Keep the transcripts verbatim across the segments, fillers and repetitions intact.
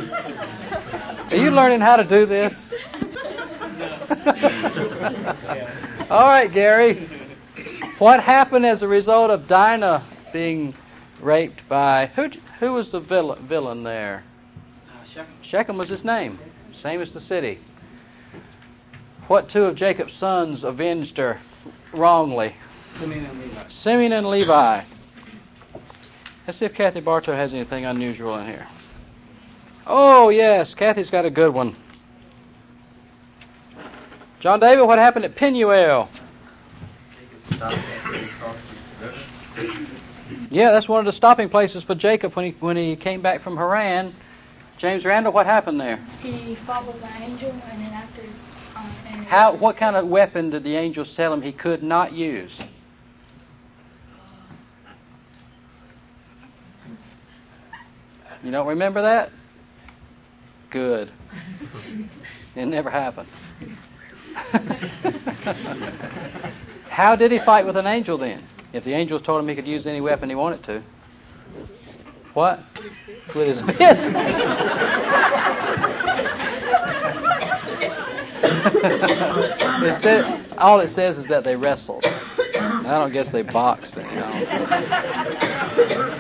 Are you learning how to do this? All right, Gary. What happened as a result of Dinah being raped by who? Who was the villain, villain there? Uh, Shechem. Shechem was his name, same as the city. What two of Jacob's sons avenged her wrongly? Simeon and Levi. Simeon and Levi. Let's see if Kathy Bartow has anything unusual in here. Oh, yes, Kathy's got a good one. John David, what happened at Penuel? Yeah, that's one of the stopping places for Jacob when he when he came back from Haran. James Randall, what happened there? He followed the angel, and then after... Um, and How? What kind of weapon did the angels tell him he could not use? You don't remember that? Good. It never happened. How did he fight with an angel then? If the angels told him he could use any weapon he wanted to. What? With his fist. It said, all it says is that they wrestled. I don't guess they boxed. You know.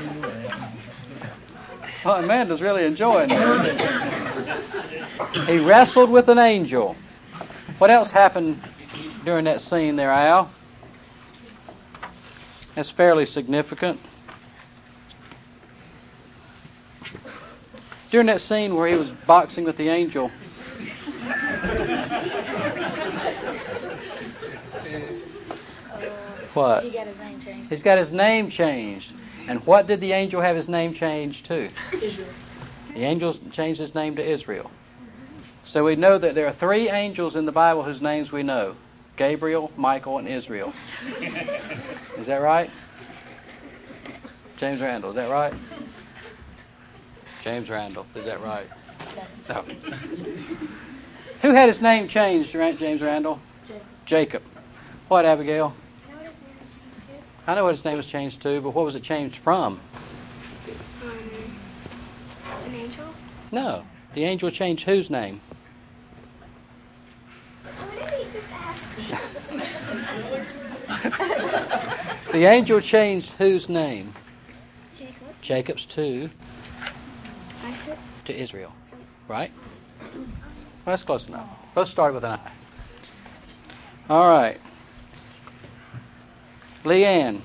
Well, Amanda's really enjoying this. He wrestled with an angel. What else happened during that scene there, Al? That's fairly significant. During that scene where he was boxing with the angel. What? He got his name changed. He's got his name changed. And what did the angel have his name changed to? Israel. The angel changed his name to Israel. So we know that there are three angels in the Bible whose names we know. Gabriel, Michael, and Israel. Is that right? James Randall, is that right? James Randall, is that right? No. Who had his name changed, James Randall? Jacob. Jacob. What, Abigail? You know what his name was changed to? I know what his name was changed to, but what was it changed from? Um, an angel? No. The angel changed whose name? The angel changed whose name? Jacob. Jacob's to Isaac. to Israel. Right? Well, that's close enough. Both started with an I. All right. Leanne.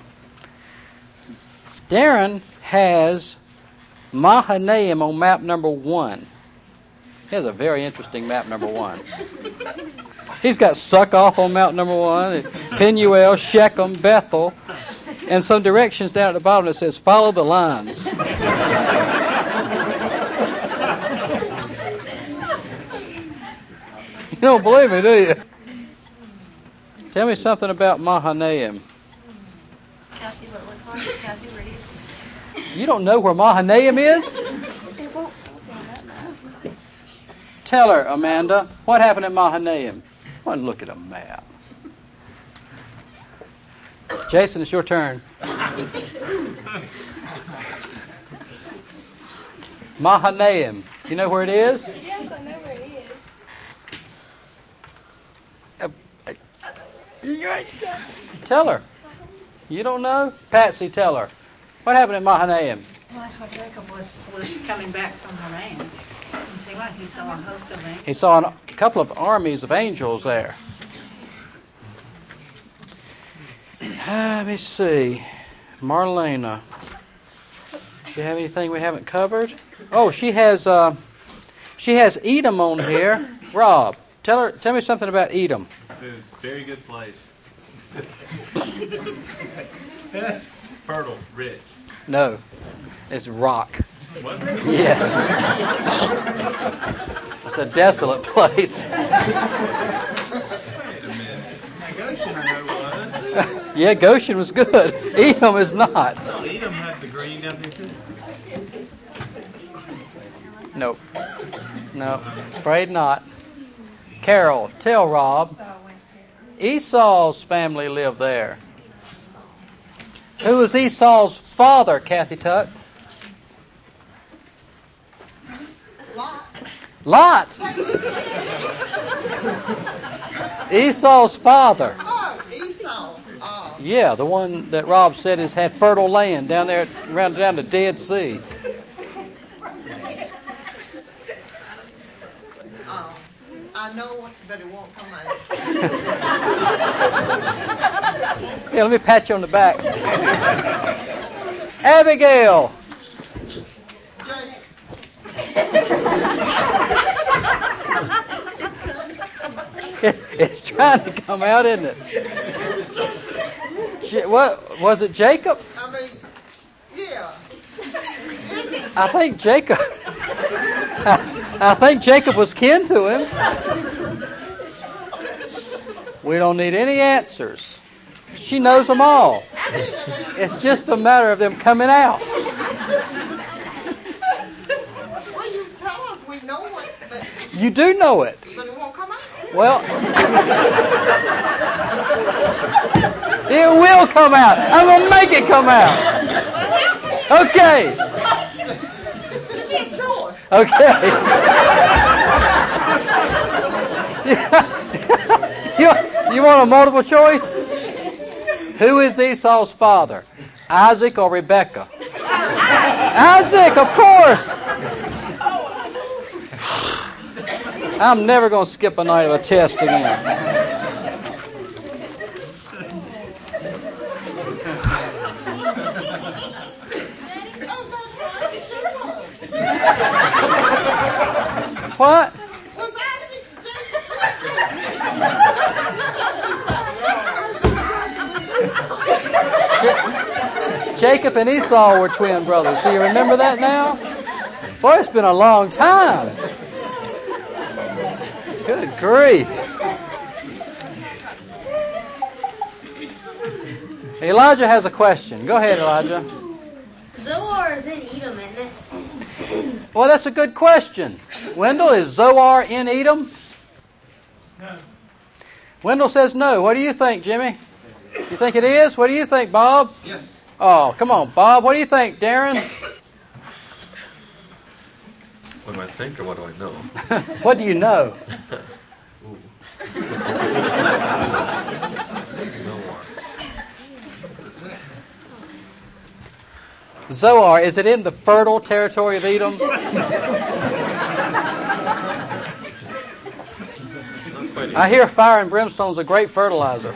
Darren has Mahanaim on map number one. He has a very interesting map number one. He's got Succoth on map number one, Penuel, Shechem, Bethel, and some directions down at the bottom that says, follow the lines. You don't believe me, do you? Tell me something about Mahanaim. Kathy, what it looks like? Kathy, where do you see? You don't know where Mahanaim is? It won't stand up now. Tell her, Amanda, what happened at Mahanaim? Well, look at a map. Jason, it's your turn. Mahanaim. You know where it is? Yes, I know where it is. Tell her. You don't know? Patsy, tell her. What happened at Mahanaim? Well, that's what Jacob was, was coming back from Haran. You see what? He saw a host of angels. He saw a couple of armies of angels there. Let me see. Marlena. Does she have anything we haven't covered? Oh, she has uh, she has Edom on here. Rob, tell her tell me something about Edom. It's a very good place. Fertile, rich. No. It's rock. What? Yes. It's a desolate place. Wait a minute. Goshen I know was. Yeah, Goshen was good. Edom is not. Well, Edom had the green down there too. Nope. No, afraid not. Carol, tell Rob. Esau's family lived there. Who was Esau's father, Kathy Tuck? Lot. Lot. Esau's father. Oh, Esau. Oh. Yeah, the one that Rob said has had fertile land down there around down the Dead Sea. Oh. I know, but it won't come out. Yeah, let me pat you on the back. Abigail. It's trying to come out, isn't it? J- what was it, Jacob? I mean, yeah. I think Jacob. I, I think Jacob was kin to him. We don't need any answers. She knows them all. It's just a matter of them coming out. Well, you tell us we know it, but, You do know it. but it won't come out. Well, it will come out. I'm going to make it come out. Okay. You can't show us. Okay. you, you want a multiple choice? Who is Esau's father? Isaac or Rebekah? Isaac, of course. I'm never going to skip a night of a test again. What? Was Isaac Ja- Jacob and Esau were twin brothers. Do you remember that now? Boy, it's been a long time. Good grief. Elijah has a question. Go ahead, Elijah. Zoar is in Edom, isn't it? Well, that's a good question. Wendell, is Zoar in Edom? No. Wendell says no. What do you think, Jimmy? You think it is? What do you think, Bob? Yes. Oh, come on, Bob. What do you think, Darren? What do I think or what do I know? What do you know? Ooh. Zoar, is it in the fertile territory of Edom? I hear fire and brimstone's a great fertilizer.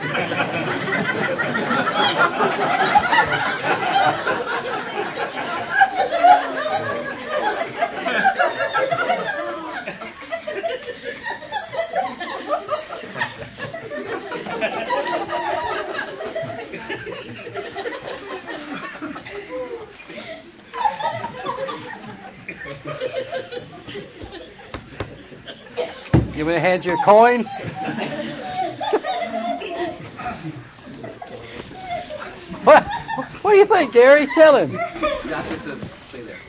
You want to hand you a coin? What? What do you think, Gary? Tell him. It's a, stay there.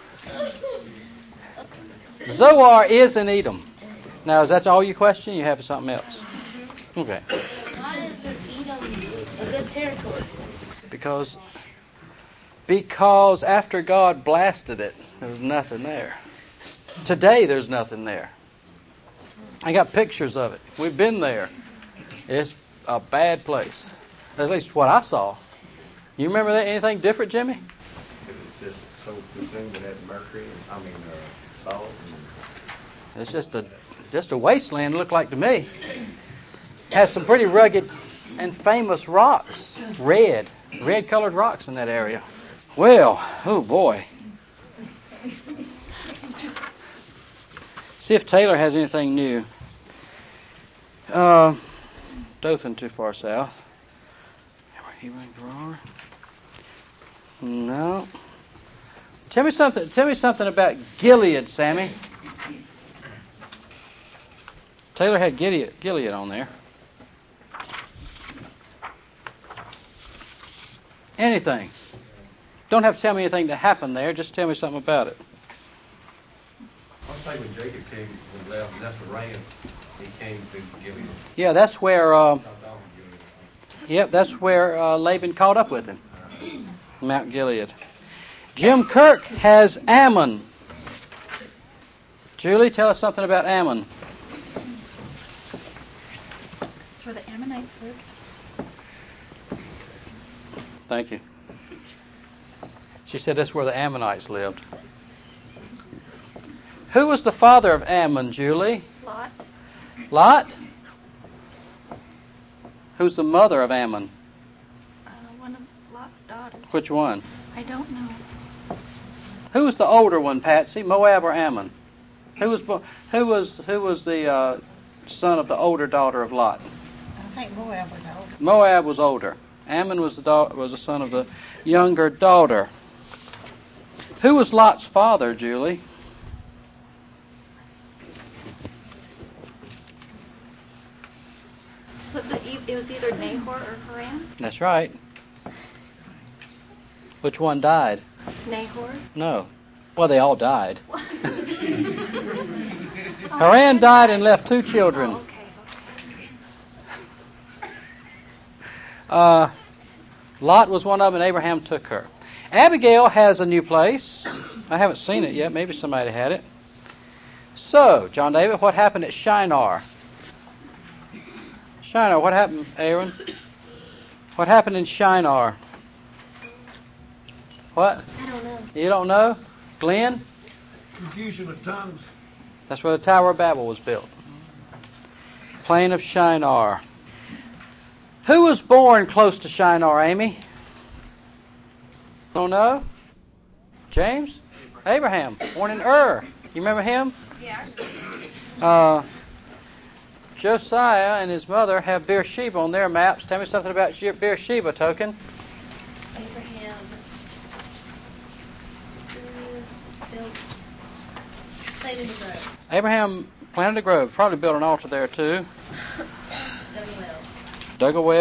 Zoar is in Edom. Now, is that all your question? You have something else? Okay. Why is Edom a good territory? Because, because after God blasted it, there was nothing there. Today, there's nothing there. I got pictures of it. We've been there. It's a bad place. At least what I saw. You remember that? Anything different, Jimmy? It was just so consumed with that mercury, and, I mean, uh, salt. And It's just a just a wasteland, looked like to me. Has some pretty rugged and famous rocks. Red. Red colored rocks in that area. Well, oh boy. See if Taylor has anything new. Uh, Dothan too far south. No. Tell me something. Tell me something about Gilead, Sammy. Taylor had Gilead, Gilead on there. Anything. Don't have to tell me anything that happened there. Just tell me something about it. I think when Jacob came, when left, left the rain, he came to Gilead. Yeah, that's where. Uh, yep, that's where uh, Laban caught up with him. Mount Gilead. Jim Kirk has Ammon. Julie, tell us something about Ammon. That's where the Ammonites lived. Thank you. She said that's where the Ammonites lived. Who was the father of Ammon, Julie? Lot. Lot? Who's the mother of Ammon? Uh, one of Lot's daughters. Which one? I don't know. Who was the older one, Patsy? Moab or Ammon? Who was bo- who was who was the uh, son of the older daughter of Lot? I think Moab was older. Moab was older. Ammon was the da- was the son of the younger daughter. Who was Lot's father, Julie? Was it, e- it was either Nahor or Haran? That's right. Which one died? Nahor. No. Well, they all died. Haran died and left two children. Oh, okay, okay. Uh, Lot was one of them, and Abraham took her. Abigail has a new place. I haven't seen it yet. Maybe somebody had it. So, John David, what happened at Shinar? Shinar, what happened, Aaron? What happened in Shinar? What? I don't know. You don't know? Glenn? Confusion of tongues. That's where the Tower of Babel was built. Plain of Shinar. Who was born close to Shinar, Amy? Don't know? James? Abraham, born in Ur. You remember him? Yeah. Uh, Josiah and his mother have Beersheba on their maps. Tell me something about Beersheba, Token. Abraham uh, built, planted a grove. Abraham planted a grove. Probably built an altar there too. Dug a well. Dug a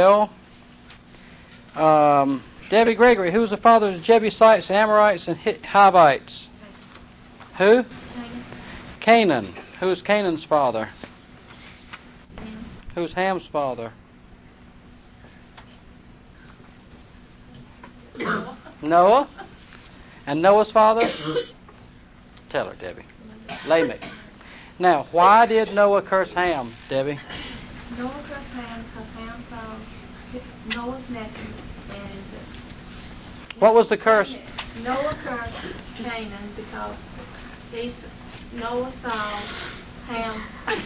well. Um, Debbie Gregory, who was the father of the Jebusites and Amorites and Hivites? Who? Canaan. Who's Canaan's father? Who's Ham's father? Noah. And Noah's father? Tell her, Debbie. Lamech. Now, why did Noah curse Ham, Debbie? Noah cursed Ham because Ham saw Noah's necklace and What was the curse? Noah cursed Canaan because these Noah saw Ham cursed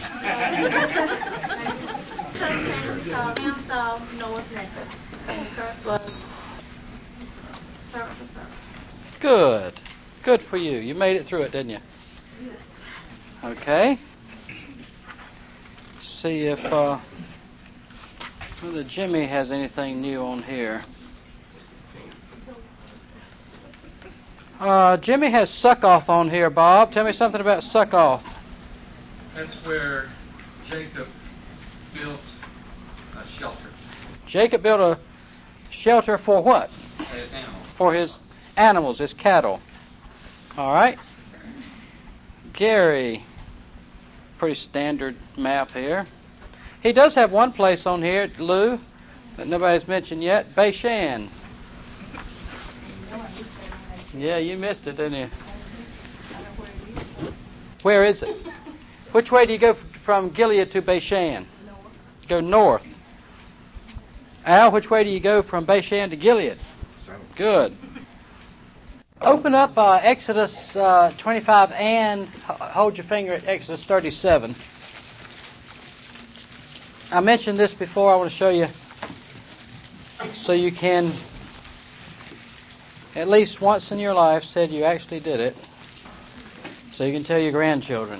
Canaan because Ham saw Noah's necklace. And the curse was servant for servant. Good. Good for you. You made it through it, didn't you? Okay. See if uh, whether Jimmy has anything new on here. Uh, Jimmy has Succoth on here, Bob. Tell me something about Succoth. That's where Jacob built a shelter Jacob built a shelter for what? for his animals. For his animals, his cattle. All right. Gary, pretty standard map here. He does have one place on here, Lou, that nobody's mentioned yet, Bashan. Yeah, you missed it, didn't you? Where is it? Which way do you go from Gilead to Bashan? Go north. Al, which way do you go from Bashan to Gilead? Good. Open up uh, Exodus uh, twenty-five and hold your finger at Exodus thirty-seven. I mentioned this before. I want to show you so you can, at least once in your life, said you actually did it, so you can tell your grandchildren.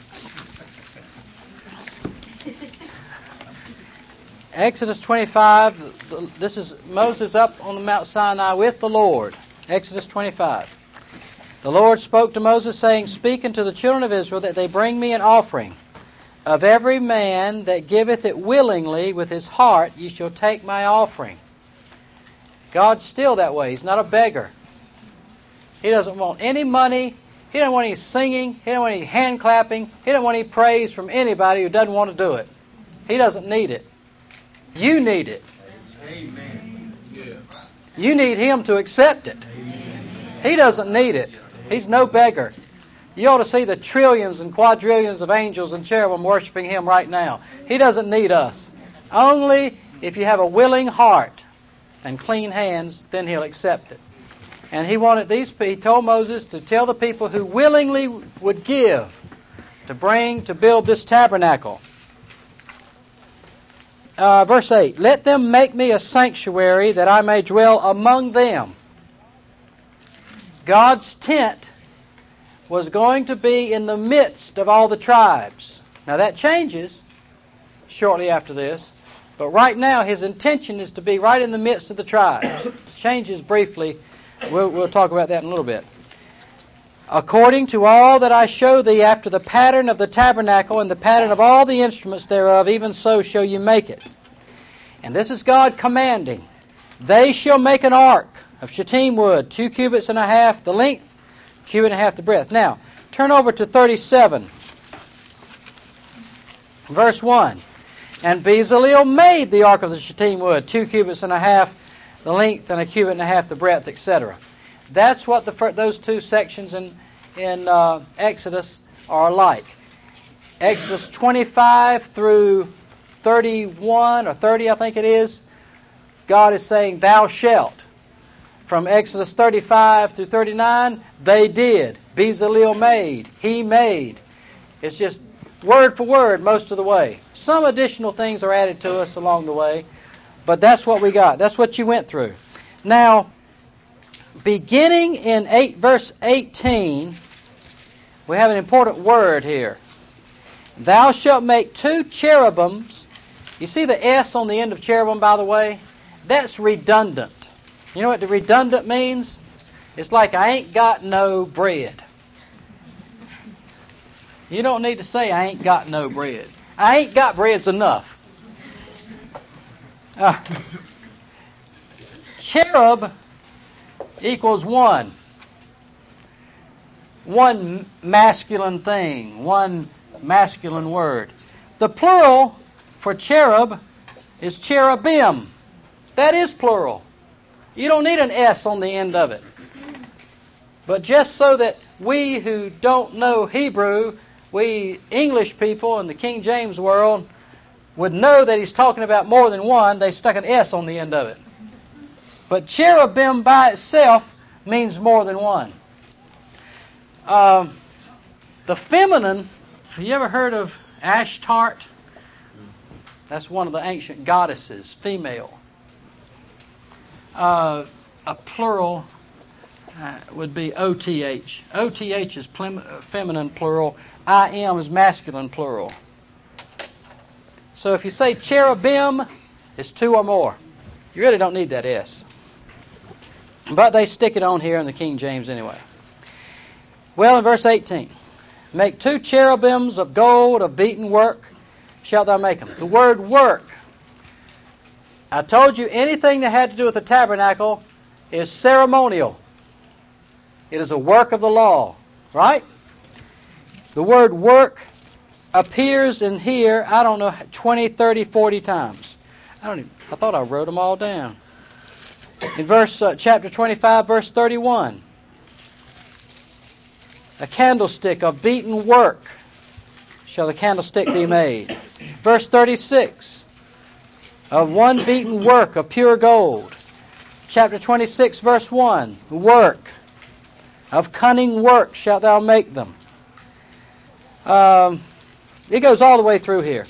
Exodus twenty-five, this is Moses up on the Mount Sinai with the Lord. Exodus twenty-five. The Lord spoke to Moses, saying, Speak unto the children of Israel that they bring me an offering. Of every man that giveth it willingly with his heart, ye shall take my offering. God's still that way. He's not a beggar. He doesn't want any money. He doesn't want any singing. He doesn't want any hand clapping. He doesn't want any praise from anybody who doesn't want to do it. He doesn't need it. You need it. Amen. Yeah. You need him to accept it. He doesn't need it. He's no beggar. You ought to see the trillions and quadrillions of angels and cherubim worshiping Him right now. He doesn't need us. Only if you have a willing heart and clean hands, then He'll accept it. And He wanted these. He told Moses to tell the people who willingly would give to bring to build this tabernacle. Uh, verse eight, let them make me a sanctuary that I may dwell among them. God's tent was going to be in the midst of all the tribes. Now that changes shortly after this, but right now His intention is to be right in the midst of the tribes. Changes briefly. We'll, we'll talk about that in a little bit. According to all that I show thee after the pattern of the tabernacle and the pattern of all the instruments thereof, even so shall you make it. And this is God commanding. They shall make an ark of shittim wood, two cubits and a half the length, cubit and a half the breadth. Now, turn over to thirty-seven, verse one. And Bezalel made the ark of the shittim wood, two cubits and a half the length and a cubit and a half the breadth, et cetera. That's what the those two sections in in uh, Exodus are like. Exodus twenty-five through thirty-one or thirty, I think it is. God is saying, "Thou shalt." From Exodus thirty-five through thirty-nine, they did. Bezalel made. He made. It's just word for word most of the way. Some additional things are added to us along the way, but that's what we got. That's what you went through. Now, beginning in eight, verse eighteen, we have an important word here. Thou shalt make two cherubims. You see the S on the end of cherubim, by the way? That's redundant. You know what the redundant means? It's like I ain't got no bread. You don't need to say I ain't got no bread. I ain't got bread's enough. Uh, cherub equals one. One masculine thing. One masculine word. The plural for cherub is cherubim. That is plural. You don't need an S on the end of it. But just so that we who don't know Hebrew, we English people in the King James world, would know that he's talking about more than one, they stuck an S on the end of it. But cherubim by itself means more than one. Um, the feminine, have you ever heard of Ashtart? That's one of the ancient goddesses, female. Uh, a plural uh, would be O T H. O T H is plim- feminine plural. I am is masculine plural. So if you say cherubim, it's two or more. You really don't need that S. But they stick it on here in the King James anyway. Well, in verse eighteen, make two cherubims of gold of beaten work, shalt thou make them. The word work, I told you anything that had to do with the tabernacle is ceremonial. It is a work of the law, right? The word work appears in here, I don't know, twenty, thirty, forty times. I don't even, I thought I wrote them all down. In verse uh, chapter twenty-five, verse thirty-one, a candlestick of beaten work shall the candlestick be made. Verse thirty-six, of one beaten work of pure gold. Chapter twenty-six, verse one, work. Of cunning work shalt thou make them. Um, it goes all the way through here.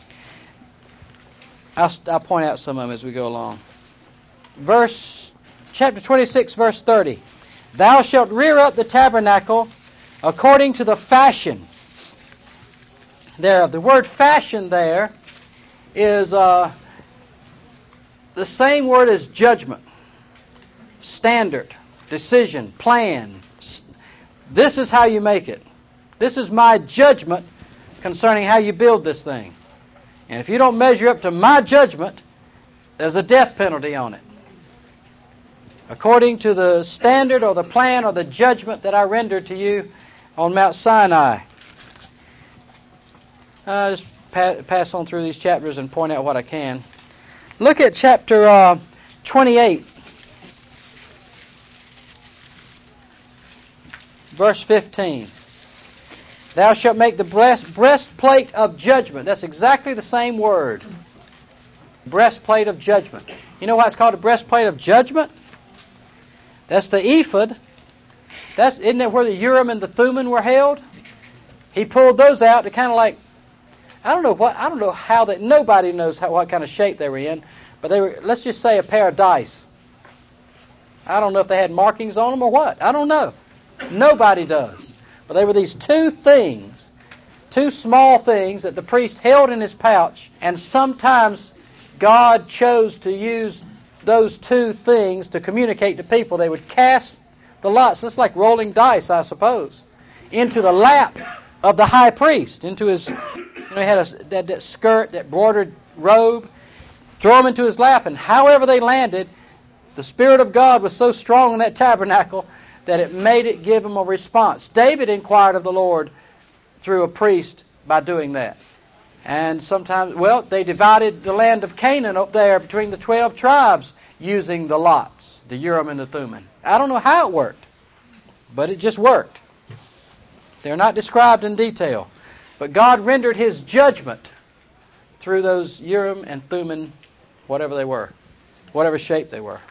I'll, I'll point out some of them as we go along. Verse, chapter twenty-six, verse thirty. Thou shalt rear up the tabernacle according to the fashion thereof. The word fashion there is uh, the same word as judgment, standard, decision, plan. This is how you make it. This is my judgment concerning how you build this thing. And if you don't measure up to my judgment, there's a death penalty on it. According to the standard or the plan or the judgment that I rendered to you on Mount Sinai. Uh, just pa- pass on through these chapters and point out what I can. Look at chapter uh, twenty-eight. Verse fifteen. Thou shalt make the breast, breastplate of judgment. That's exactly the same word. Breastplate of judgment. You know why it's called a breastplate of judgment? That's the ephod. That's, isn't that where the Urim and the Thummim were held? He pulled those out to kind of like, I don't know what, I don't know how that, nobody knows how, what kind of shape they were in, but they were, let's just say a pair of dice. I don't know if they had markings on them or what. I don't know. Nobody does. But they were these two things, two small things that the priest held in his pouch, and sometimes God chose to use those two things to communicate to people. They would cast the lots, it's like rolling dice, I suppose, into the lap of the high priest, into his, you know, he had a, that, that skirt, that broidered robe, throw them into his lap, and however they landed, the Spirit of God was so strong in that tabernacle that it made it give him a response. David inquired of the Lord through a priest by doing that. And sometimes, well, they divided the land of Canaan up there between the twelve tribes using the lots, the Urim and the Thummim. I don't know how it worked, but it just worked. They're not described in detail. But God rendered His judgment through those Urim and Thummim, whatever they were, whatever shape they were.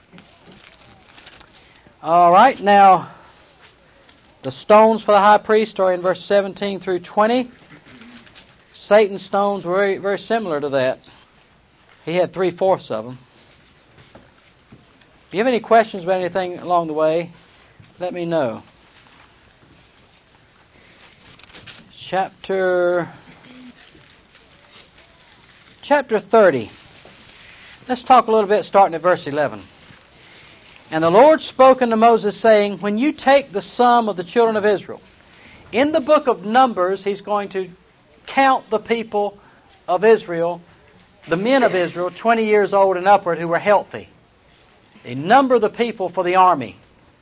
All right, now the stones for the high priest are in verse seventeen through twenty. Satan's stones were very, very similar to that. He had three-fourths of them. If you have any questions about anything along the way, let me know. Chapter, chapter thirty. Let's talk a little bit starting at verse eleven. And the Lord spoke unto Moses, saying, when you take the sum of the children of Israel, in the book of Numbers, He's going to count the people of Israel, the men of Israel, twenty years old and upward, who were healthy. They number the people for the army.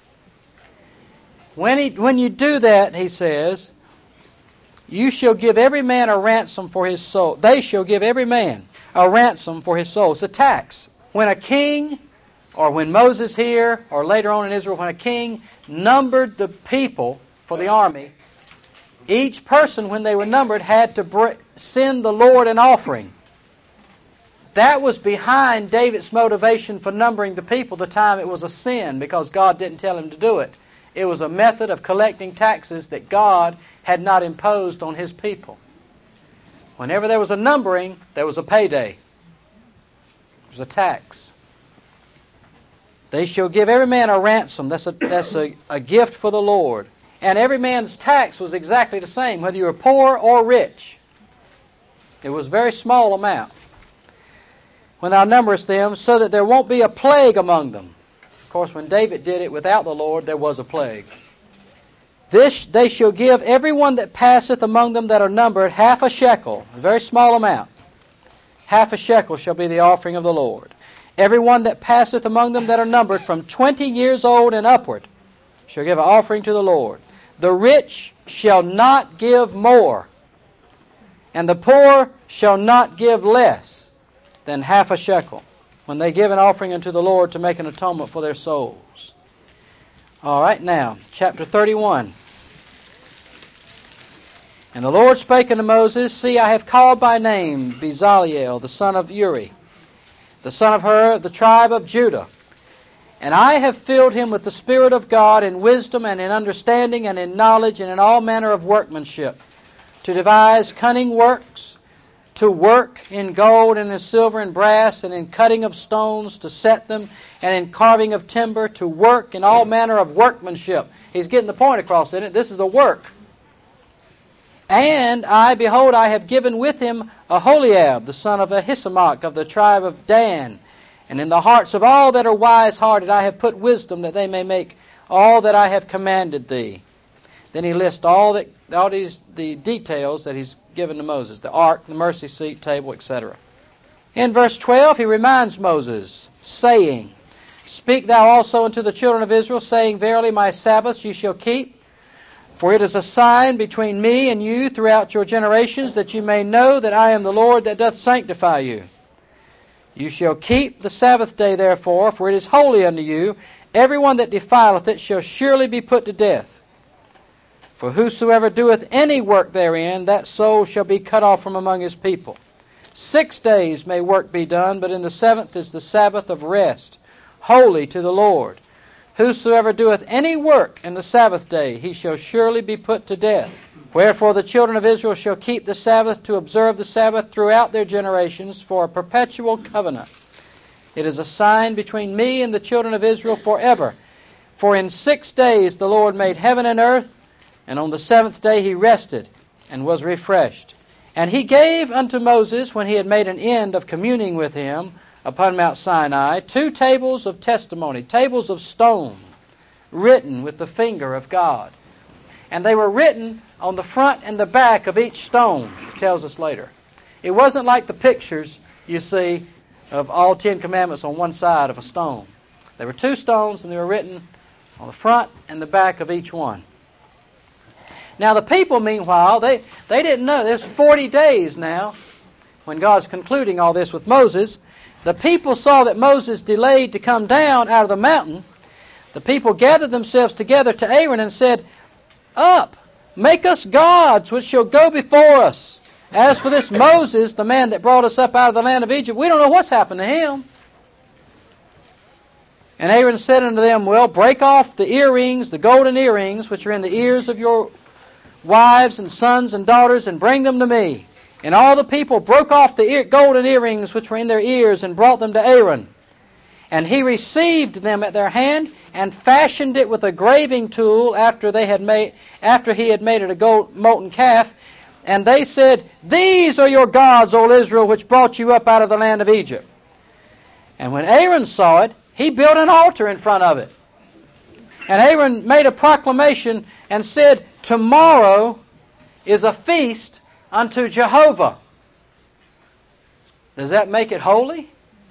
When, he, when you do that, He says, you shall give every man a ransom for his soul. They shall give every man a ransom for his soul. It's a tax. When a king, or when Moses here, or later on in Israel, when a king numbered the people for the army, each person, when they were numbered, had to br- send the Lord an offering. That was behind David's motivation for numbering the people the time it was a sin, because God didn't tell him to do it. It was a method of collecting taxes that God had not imposed on His people. Whenever there was a numbering, there was a payday. It was a tax. They shall give every man a ransom. That's a, that's a, a gift for the Lord. And every man's tax was exactly the same, whether you were poor or rich. It was a very small amount. When thou numberest them, so that there won't be a plague among them. Of course, when David did it without the Lord, there was a plague. This they shall give every one that passeth among them that are numbered half a shekel, a very small amount. Half a shekel shall be the offering of the Lord. Every one that passeth among them that are numbered from twenty years old and upward shall give an offering to the Lord. The rich shall not give more, and the poor shall not give less than half a shekel, when they give an offering unto the Lord to make an atonement for their souls. All right, now, chapter thirty-one. And the Lord spake unto Moses, see, I have called by name Bezaleel, the son of Uri, the son of Hur, the tribe of Judah. And I have filled him with the Spirit of God in wisdom and in understanding and in knowledge and in all manner of workmanship, to devise cunning works, to work in gold and in silver and brass, and in cutting of stones, to set them, and in carving of timber, to work in all manner of workmanship. He's getting the point across, isn't it? This is a work. And I, behold, I have given with him Aholiab, the son of Ahisamach, of the tribe of Dan. And in the hearts of all that are wise-hearted I have put wisdom, that they may make all that I have commanded thee. Then he lists all that, all these the details that he's given to Moses, the ark, the mercy seat, table, et cetera. In verse twelve, he reminds Moses, saying, speak thou also unto the children of Israel, saying, verily my Sabbaths ye shall keep, for it is a sign between me and you throughout your generations, that you may know that I am the Lord that doth sanctify you. You shall keep the Sabbath day, therefore, for it is holy unto you. Every one that defileth it shall surely be put to death. For whosoever doeth any work therein, that soul shall be cut off from among his people. Six days may work be done, but in the seventh is the Sabbath of rest, holy to the Lord. Whosoever doeth any work in the Sabbath day, he shall surely be put to death. Wherefore the children of Israel shall keep the Sabbath to observe the Sabbath throughout their generations for a perpetual covenant. It is a sign between me and the children of Israel forever. For in six days the Lord made heaven and earth, and on the seventh day he rested and was refreshed. And he gave unto Moses, when he had made an end of communing with him upon Mount Sinai, two tables of testimony, tables of stone, written with the finger of God. And they were written on the front and the back of each stone, it tells us later. It wasn't like the pictures you see of all Ten Commandments on one side of a stone. There were two stones, and they were written on the front and the back of each one. Now the people, meanwhile, they, they didn't know. There's forty days now when God's concluding all this with Moses. The people saw that Moses delayed to come down out of the mountain. The people gathered themselves together to Aaron and said, Up, make us gods which shall go before us. As for this Moses, the man that brought us up out of the land of Egypt, we don't know what's happened to him. And Aaron said unto them, Well, break off the earrings, the golden earrings, which are in the ears of your wives and sons and daughters, and bring them to me. And all the people broke off the ear, golden earrings which were in their ears, and brought them to Aaron. And he received them at their hand, and fashioned it with a graving tool after they had made, after he had made it a gold molten calf. And they said, These are your gods, O Israel, which brought you up out of the land of Egypt. And when Aaron saw it, he built an altar in front of it. And Aaron made a proclamation and said, Tomorrow is a feast unto Jehovah. Does that make it holy?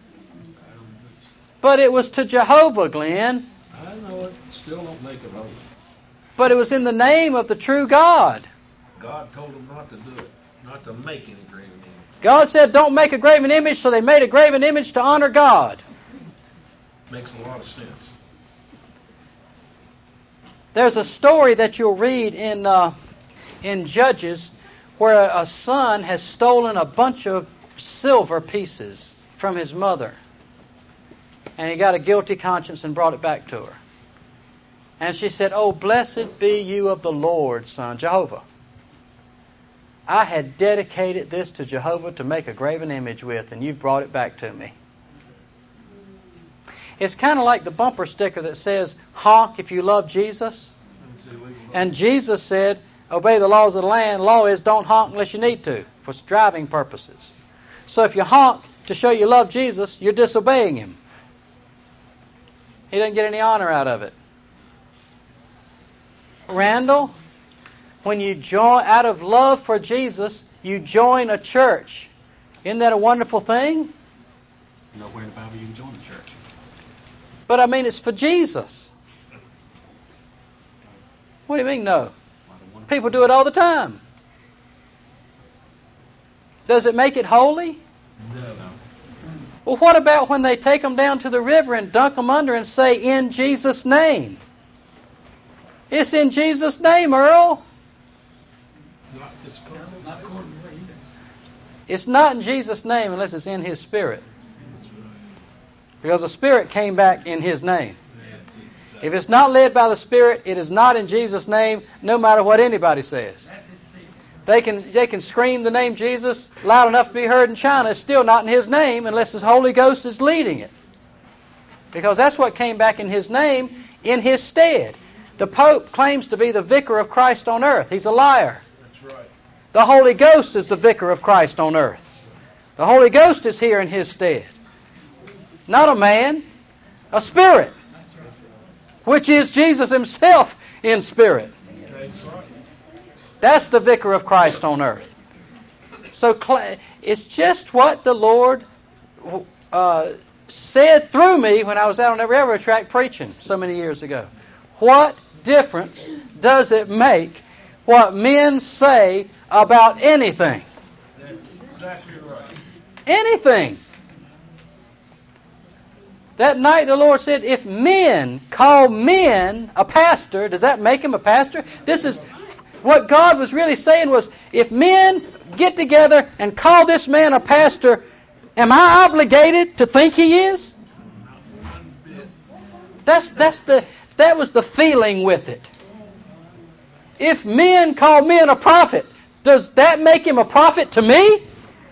But it was to Jehovah, Glenn. I know it. Still don't make it holy. But it was in the name of the true God. God told them not to do it, not to make any graven image. God said, don't make a graven image, so they made a graven image to honor God. Makes a lot of sense. There's a story that you'll read in uh, in Judges where a son has stolen a bunch of silver pieces from his mother. And he got a guilty conscience and brought it back to her. And she said, Oh, blessed be you of the Lord, son, Jehovah. I had dedicated this to Jehovah to make a graven image with, and you've brought it back to me. It's kind of like the bumper sticker that says, honk if you love Jesus. And Jesus said, obey the laws of the land. Law is don't honk unless you need to, for driving purposes. So if you honk to show you love Jesus, you're disobeying Him. He doesn't get any honor out of it. Randall, when you join out of love for Jesus, you join a church. Isn't that a wonderful thing? Nowhere in the Bible you can join the church. But I mean, it's for Jesus. What do you mean, no? People do it all the time. Does it make it holy? No. Well, what about when they take them down to the river and dunk them under and say, in Jesus' name? It's in Jesus' name, Earl. Not this not according to you. It's not in Jesus' name unless it's in His Spirit. Because the Spirit came back in His name. If it's not led by the Spirit, it is not in Jesus' name, no matter what anybody says. They can they can scream the name Jesus loud enough to be heard in China. It's still not in His name unless His Holy Ghost is leading it. Because that's what came back in His name in His stead. The Pope claims to be the vicar of Christ on earth. He's a liar. That's right. The Holy Ghost is the vicar of Christ on earth. The Holy Ghost is here in His stead. Not a man, a spirit, which is Jesus Himself in spirit. That's the vicar of Christ on earth. So it's just what the Lord uh, said through me when I was out on that railroad track preaching so many years ago. What difference does it make what men say about anything? That's exactly right. Anything. That night the Lord said, if men call men a pastor, does that make him a pastor? This is What God was really saying was, if men get together and call this man a pastor, am I obligated to think he is? That's that's the that was the feeling with it. If men call men a prophet, does that make him a prophet to me?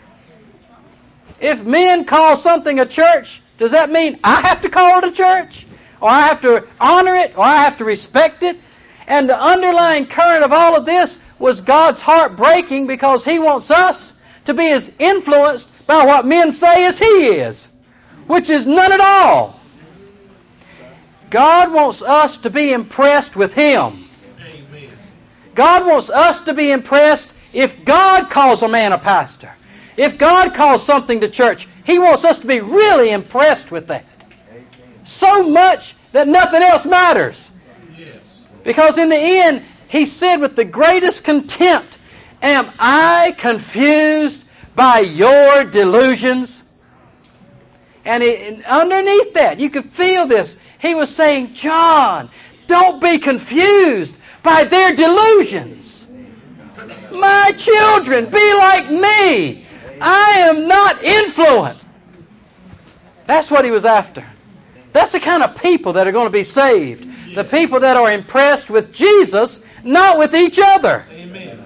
If men call something a church, does that mean I have to call it a church? Or I have to honor it? Or I have to respect it? And the underlying current of all of this was God's heart breaking because He wants us to be as influenced by what men say as He is, which is none at all. God wants us to be impressed with Him. Amen. God wants us to be impressed if God calls a man a pastor. If God calls something to church, He wants us to be really impressed with that. So much that nothing else matters. Yes. Because in the end, He said with the greatest contempt, am I confused by your delusions? And it, underneath that, you could feel this. He was saying, John, don't be confused by their delusions. My children, be like me. I am not influenced. That's what he was after. That's the kind of people that are going to be saved. The people that are impressed with Jesus, not with each other. Amen.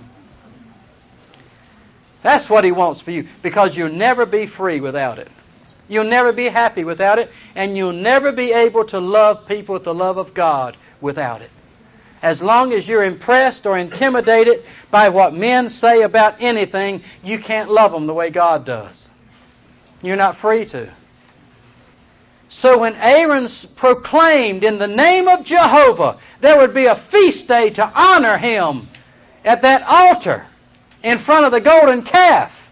That's what He wants for you, because you'll never be free without it. You'll never be happy without it, and you'll never be able to love people with the love of God without it. As long as you're impressed or intimidated by what men say about anything, you can't love them the way God does. You're not free to. So when Aaron proclaimed in the name of Jehovah, there would be a feast day to honor him at that altar in front of the golden calf.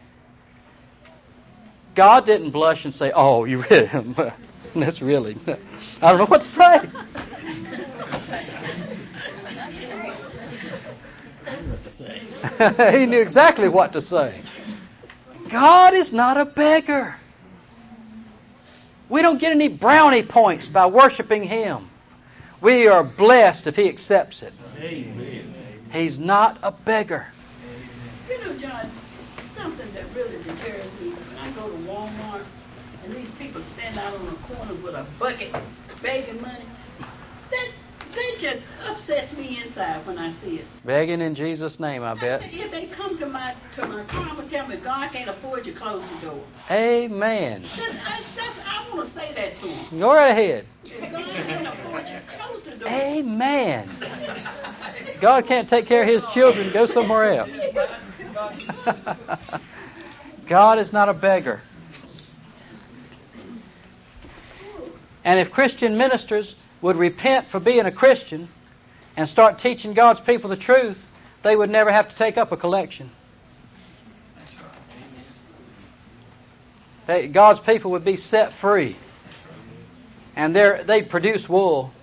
God didn't blush and say, oh, you really, that's really, I don't know what to say. He knew exactly what to say. God is not a beggar. We don't get any brownie points by worshiping Him. We are blessed if He accepts it. Amen. He's not a beggar. You know, John, something that really deters me when I go to Walmart and these people stand out on the corner with a bucket begging money. That that just upsets me inside when I see it. Begging in Jesus' name, I bet. If they come to my to my car and tell me God can't afford you, close the door. Amen. That's, that's, that's, I want to say that to them. Go right ahead. If God can't afford you, close the door. Amen. God can't take care of His children. Go somewhere else. God is not a beggar. And if Christian ministers would repent for being a Christian and start teaching God's people the truth, they would never have to take up a collection. They, God's people would be set free. And they'd produce wool.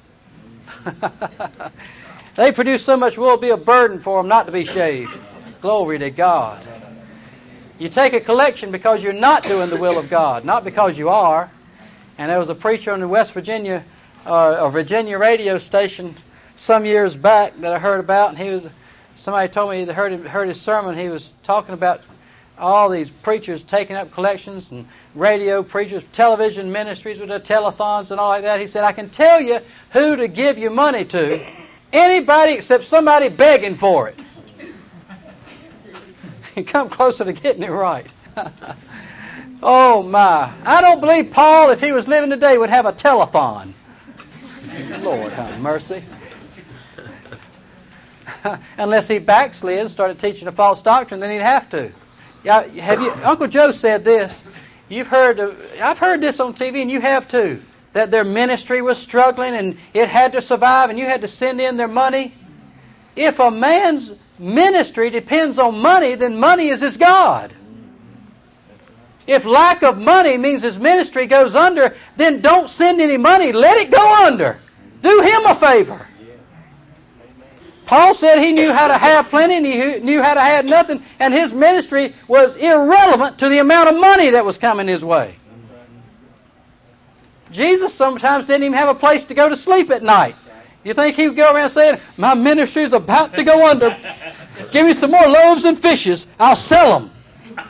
They produce so much wool, it would be a burden for them not to be shaved. Glory to God. You take a collection because you're not doing the will of God, not because you are. And there was a preacher on the West Virginia, uh, a Virginia radio station some years back that I heard about, and he was somebody told me they heard him, heard his sermon. He was talking about all these preachers taking up collections and radio preachers, television ministries with their telethons and all like that. He said, I can tell you who to give your money to. Anybody except somebody begging for it. You come closer to getting it right. Oh my. I don't believe Paul, if he was living today, would have a telethon. Lord have mercy. Unless he backslid and started teaching a false doctrine, then he'd have to. Yeah, have you? Uncle Joe said this. You've heard. I've heard this on T V, and you have too. That their ministry was struggling, and it had to survive, and you had to send in their money. If a man's ministry depends on money, then money is his God. If lack of money means his ministry goes under, then don't send any money. Let it go under. Do him a favor. Paul said he knew how to have plenty and he knew how to have nothing, and his ministry was irrelevant to the amount of money that was coming his way. Jesus sometimes didn't even have a place to go to sleep at night. You think he would go around saying, my ministry is about to go under. Give me some more loaves and fishes. I'll sell them.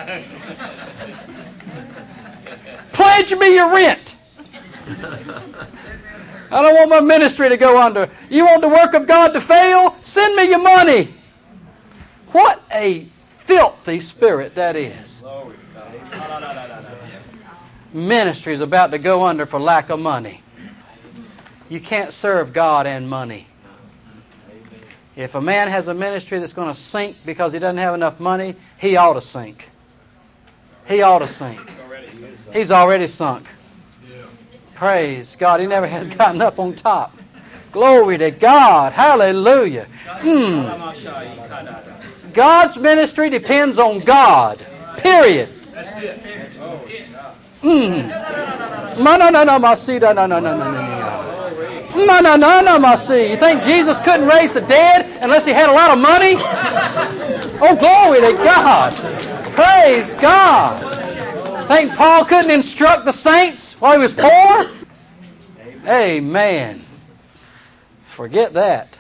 Pledge me your rent. I don't want my ministry to go under. You want the work of God to fail? Send me your money. What a filthy spirit that is. Ministry is about to go under for lack of money. You can't serve God and money. If a man has a ministry that's going to sink because he doesn't have enough money, he ought to sink. He ought to sink. He's already sunk. Praise God. He never has gotten up on top. Glory to God. Hallelujah. Mm. God's ministry depends on God. Period. Mm. You think Jesus couldn't raise the dead unless he had a lot of money? Oh, glory to God. Praise God. Think Paul couldn't instruct the saints while he was poor? Amen. Forget that.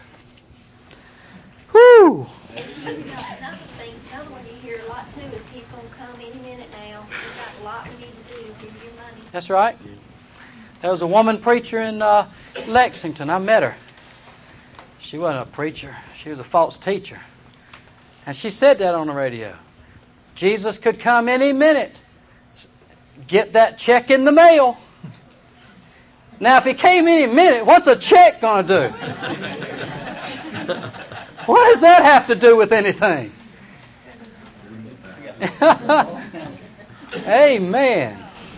Whew. Another thing, another one you hear a lot too is he's going to come any minute now. We've got a lot we need to do. Give you money. That's right. There was a woman preacher in uh, Lexington. I met her. She wasn't a preacher. She was a false teacher. And she said that on the radio. Jesus could come any minute. Get that check in the mail. Now, if he came any minute, what's a check going to do? What does that have to do with anything? Amen.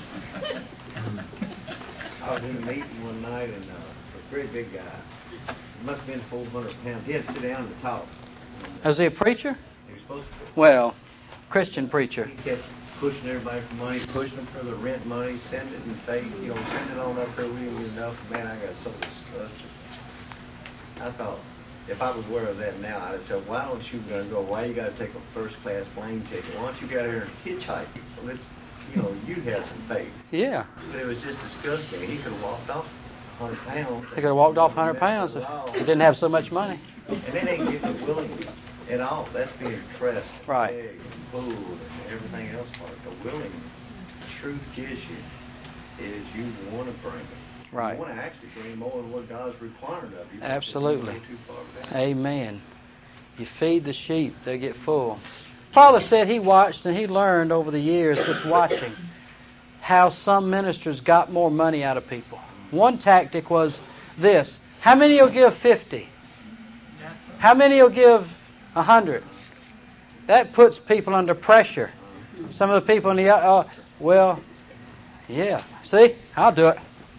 I was in a meeting one night, and uh, a very big guy. He must have been four hundred pounds. He had to sit down and talk. Was he a preacher? He was supposed to. Well, Christian preacher. He kept pushing everybody for money, pushing them for the rent money, send it in faith, you know, send it on up there. We didn't even know. Man, I got so disgusted. I thought, if I was aware of that now, I'd have said, why don't you go, why you got to take a first-class plane ticket? Why don't you get out here and hitchhike? Let's, you know, you have some faith. Yeah. But it was just disgusting. He could have walked off one hundred pounds. He could have walked off one hundred pounds if he didn't have so much money. And then they ain't getting it willingly at all. That's being pressed. Right. Egg, food, and everything else for it. The willing truth issue is you want to bring it. Right. You want to actually bring more than what God's requiring of you. Absolutely. You go too far with that. Amen. You feed the sheep, they get full. Father said he watched and he learned over the years, just watching, how some ministers got more money out of people. One tactic was this: how many will give fifty? How many will give a hundred? That puts people under pressure. Some of the people in the uh, well, yeah. See, I'll do it.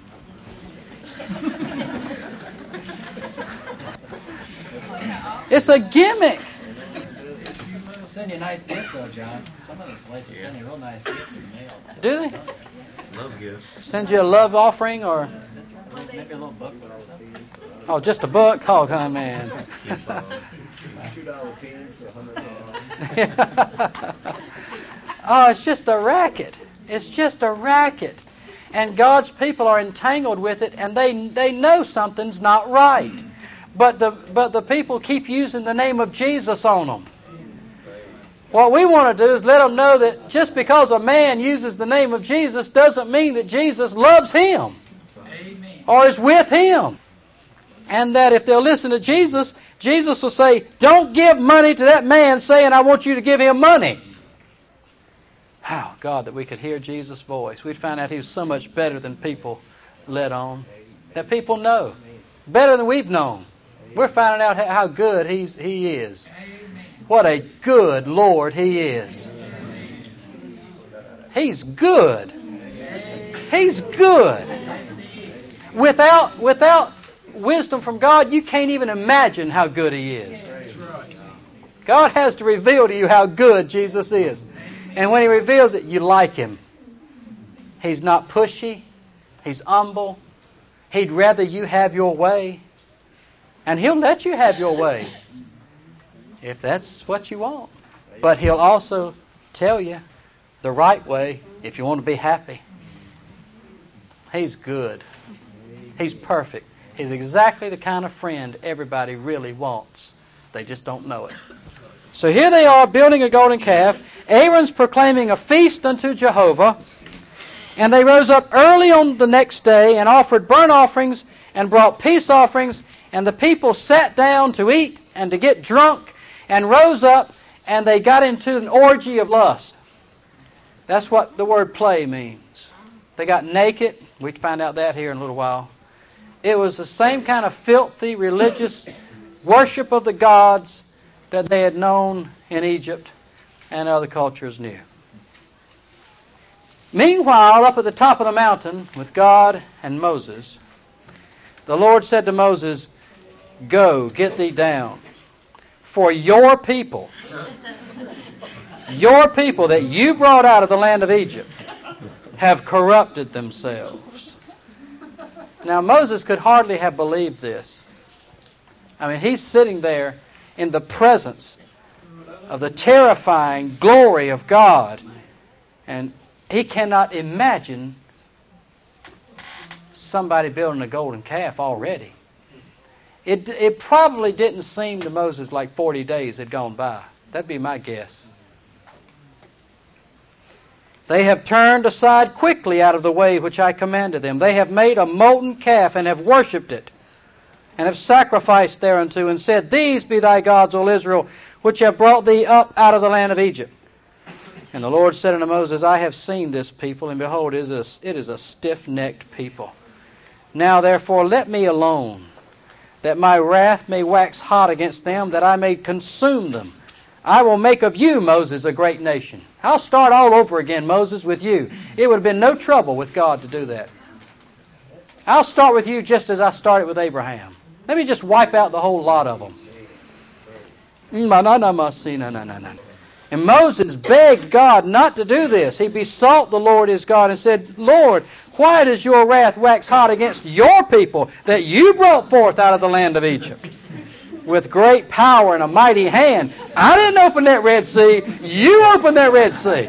It's a gimmick. They'll send you a nice gift, though, John. Some of those places send you a real nice gift in the mail. Do they? Love gift. Send you a love offering or? Maybe a little book or something. Oh, just a book? Oh, come man. Two dollar pens for a hundred dollars. Oh, it's just a racket. It's just a racket. And God's people are entangled with it, and they they know something's not right. But the but the people keep using the name of Jesus on them. What we want to do is let them know that just because a man uses the name of Jesus doesn't mean that Jesus loves him. Amen. Or is with him. And that if they'll listen to Jesus, Jesus will say, don't give money to that man saying, I want you to give him money. Oh, God, that we could hear Jesus' voice. We'd find out he was so much better than people let on. That people know. Better than we've known. We're finding out how good he's, he is. What a good Lord he is. He's good. He's good. Without, without wisdom from God, you can't even imagine how good he is. God has to reveal to you how good Jesus is. And when he reveals it, you like him. He's not pushy. He's humble. He'd rather you have your way. And he'll let you have your way if that's what you want. But he'll also tell you the right way if you want to be happy. He's good. He's perfect. He's exactly the kind of friend everybody really wants. They just don't know it. So here they are building a golden calf. Aaron's proclaiming a feast unto Jehovah. And they rose up early on the next day and offered burnt offerings and brought peace offerings. And the people sat down to eat and to get drunk and rose up, and they got into an orgy of lust. That's what the word play means. They got naked. We'd find out that here in a little while. It was the same kind of filthy religious worship of the gods that they had known in Egypt and other cultures knew. Meanwhile, up at the top of the mountain with God and Moses, the Lord said to Moses, "Go, get thee down, for your people, your people that you brought out of the land of Egypt, have corrupted themselves." Now, Moses could hardly have believed this. I mean, he's sitting there in the presence of the terrifying glory of God, and he cannot imagine somebody building a golden calf already. It, it probably didn't seem to Moses like forty days had gone by. That'd be my guess. They have turned aside quickly out of the way which I commanded them. They have made a molten calf and have worshipped it, and have sacrificed thereunto, and said, "These be thy gods, O Israel, which have brought thee up out of the land of Egypt." And the Lord said unto Moses, "I have seen this people, and behold, it is a, it is a stiff-necked people. Now therefore let me alone, that my wrath may wax hot against them, that I may consume them. I will make of you, Moses, a great nation." I'll start all over again, Moses, with you. It would have been no trouble with God to do that. I'll start with you just as I started with Abraham. Let me just wipe out the whole lot of them. And Moses begged God not to do this. He besought the Lord his God and said, "Lord, why does your wrath wax hot against your people that you brought forth out of the land of Egypt with great power and a mighty hand? I didn't open that Red Sea. You opened that Red Sea."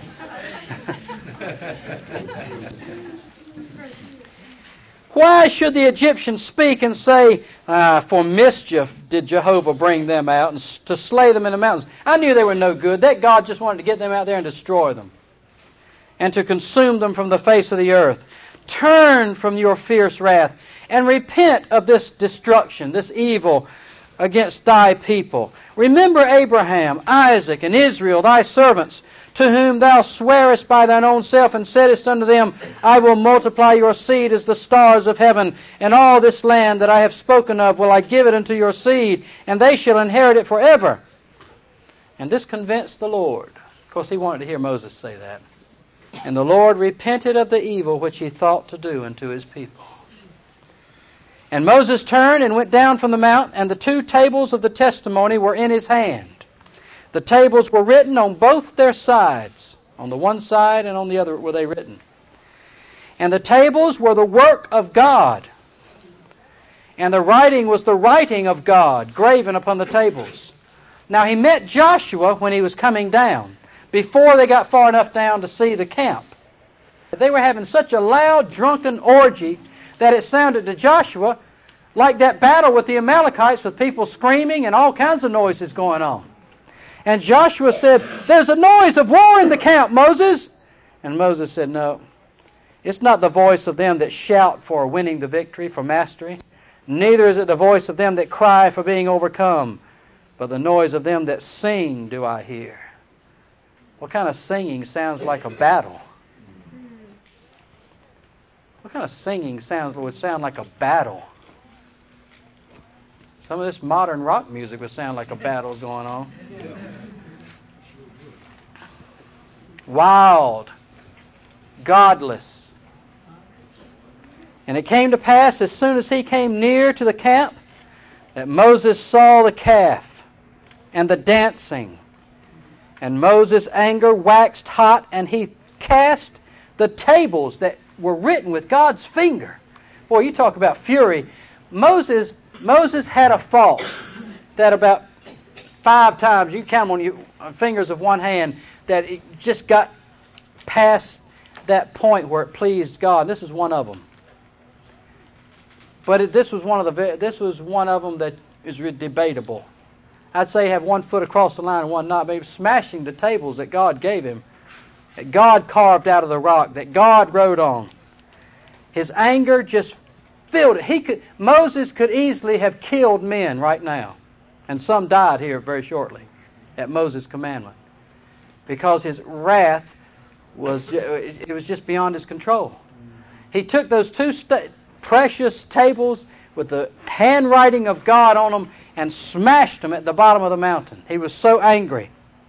Why should the Egyptians speak and say, ah, "For mischief did Jehovah bring them out, and to slay them in the mountains"? I knew they were no good. That God just wanted to get them out there and destroy them, and to consume them from the face of the earth. Turn from your fierce wrath, and repent of this destruction, this evil against thy people. Remember Abraham, Isaac, and Israel, thy servants, to whom thou swarest by thine own self, and saidst unto them, "I will multiply your seed as the stars of heaven, and all this land that I have spoken of will I give it unto your seed, and they shall inherit it forever." And this convinced the Lord. Of course, he wanted to hear Moses say that. And the Lord repented of the evil which he thought to do unto his people. And Moses turned and went down from the mount, and the two tables of the testimony were in his hand. The tables were written on both their sides. On the one side and on the other were they written. And the tables were the work of God. And the writing was the writing of God, graven upon the tables. Now he met Joshua when he was coming down, before they got far enough down to see the camp. They were having such a loud, drunken orgy that it sounded to Joshua like that battle with the Amalekites, with people screaming and all kinds of noises going on. And Joshua said, "There's a noise of war in the camp, Moses." And Moses said, "No, it's not the voice of them that shout for winning the victory, for mastery. Neither is it the voice of them that cry for being overcome, but the noise of them that sing do I hear." What kind of singing sounds like a battle? What kind of singing sounds would sound like a battle? Some of this modern rock music would sound like a battle going on. Wild, godless. And it came to pass, as soon as he came near to the camp, that Moses saw the calf and the dancing. And Moses' anger waxed hot, and he cast the tables that were written with God's finger. Boy, you talk about fury. Moses Moses had a fault that about five times, you count on your fingers of one hand, that it just got past that point where it pleased God. This is one of them. But it, this was one of the ve- this was one of them that is re- debatable. I'd say have one foot across the line and one not. Maybe smashing the tables that God gave him, that God carved out of the rock, that God wrote on. His anger just filled it. He could Moses could easily have killed men right now, and some died here very shortly at Moses' commandment, because his wrath was it was just beyond his control. He took those two sta- precious tables with the handwriting of God on them and smashed them at the bottom of the mountain. He was so angry.